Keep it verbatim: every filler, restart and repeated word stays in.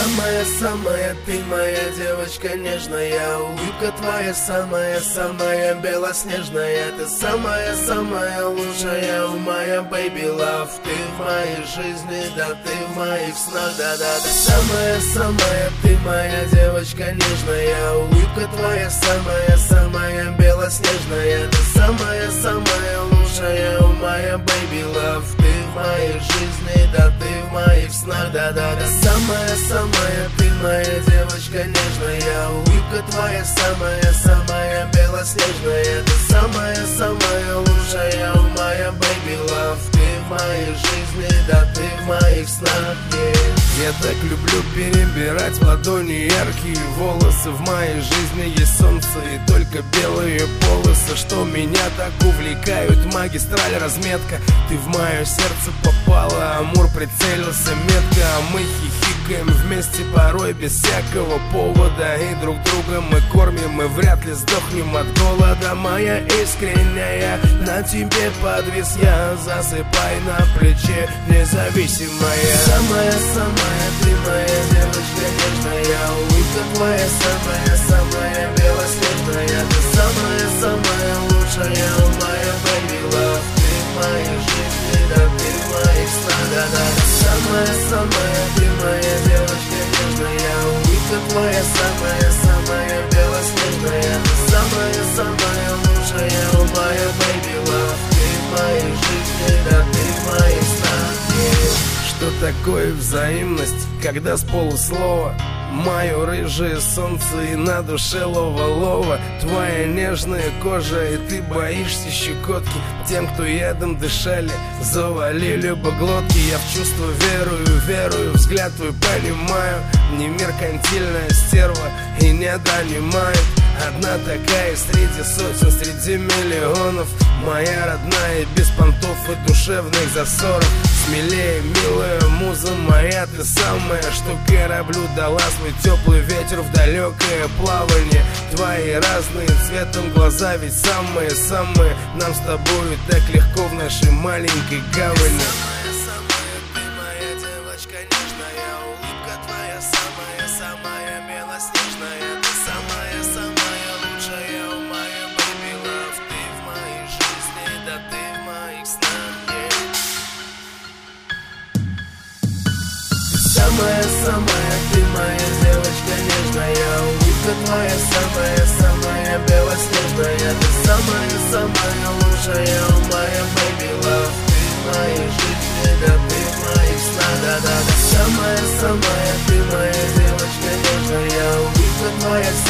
самая-самая, ты моя девочка нежная. Улыбка твоя самая-самая белоснежная. Ты самая-самая лучшая, моя baby love. Ты в моей жизни, да, ты в моих снах, да-да. Ты самая-самая, ты моя девочка нежная. Улыбка твоя самая-самая белоснежная. Ты самая-самая лучшая, моя baby love. Ты в моей жизни, да, ты в моих снах, да-да. Ты самая-самая, ты моя девочка нежная. Улыбка твоя самая-самая белоснежная. Ты самая-самая лучшая, моя baby love. Ты в моей жизни, да, ты в моих снах, yeah. Я так люблю перебирать в ладони яркие волосы. В моей жизни есть солнце и только белые полосы, что меня так увлекают. Магистраль, разметка, ты в мое сердце попала. Амур прицелился метко, а мы хихикаем вместе порой без всякого повода. И друг друга мы кормим, и вряд ли сдохнем от голода. Моя искренняя, на тебе подвис я. Засыпай на плече, независимая. Самая-самая, ты моя девочка нежная. Улыбка твоя самая-самая белоснежная. Ты самая-самая лучшая, моя baby love. Ты в моей жизни, да, ты в моих снах, да-да. Самая-самая, ты моя девочка нежная. Улыбка твоя самая-самая белоснежная. Ты самая-самая лучшая, моя baby love. Ты в моей жизни, да, ты в моих снах, yeah. Что такое взаимность, когда с полуслова мое рыжее солнце и на душе лова-лова. Твоя нежная кожа, и ты боишься щекотки. Тем, кто ядом дышали, завалили бы глотки. Я в чувство верую, верую, взгляд твой понимаю. Не меркантильная стерва и не донимает. Одна такая среди сотен, среди миллионов. Моя родная, без понтов и душевных засоров. Смелее, милая муза моя, ты самая, что кораблю дала свой теплый ветер в далекое плавание. Твои разные цветом глаза, ведь самые-самые. Нам с тобою так легко в нашей маленькой гавани. Самая-самая, ты моя девочка нежная. Улыбка твоя самая-самая белоснежная. Ты самая-самая лучшая, моя baby love. Ты в моей жизни, да, ты в моих снах, yeah. Самая-самая, ты моя девочка нежная. Улыбка твоя самая-самая белоснежная. Ты самая-самая лучшая, моя baby love. Ты в моей жизни, да, ты в моих снах, да-да. Самая-самая, ты моя девочка нежная. Улыбка твоя